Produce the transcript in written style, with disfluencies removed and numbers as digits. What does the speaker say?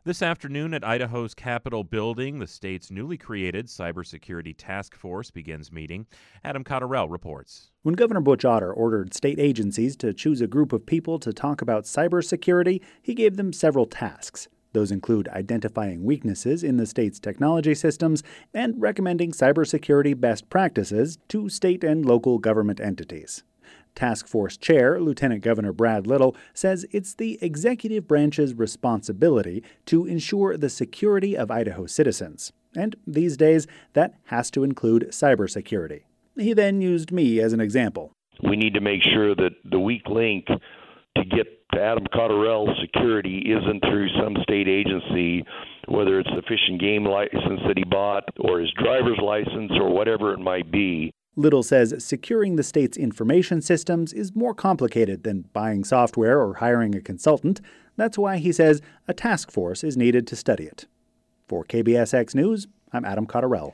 This afternoon at Idaho's Capitol building, the state's newly created Cybersecurity Task Force begins meeting. Adam Cotterell reports. When Governor Butch Otter ordered state agencies to choose a group of people to talk about cybersecurity, he gave them several tasks. Those include identifying weaknesses in the state's technology systems and recommending cybersecurity best practices to state and local government entities. Task Force Chair, Lieutenant Governor Brad Little, says it's the executive branch's responsibility to ensure the security of Idaho citizens. And these days, that has to include cybersecurity. He then used me as an example. We need to make sure that the weak link to get to Adam Cotterell's security isn't through some state agency, whether it's the Fish and Game license that he bought or his driver's license or whatever it might be. Little says securing the state's information systems is more complicated than buying software or hiring a consultant. That's why he says a task force is needed to study it. For KBSX News, I'm Adam Cotterell.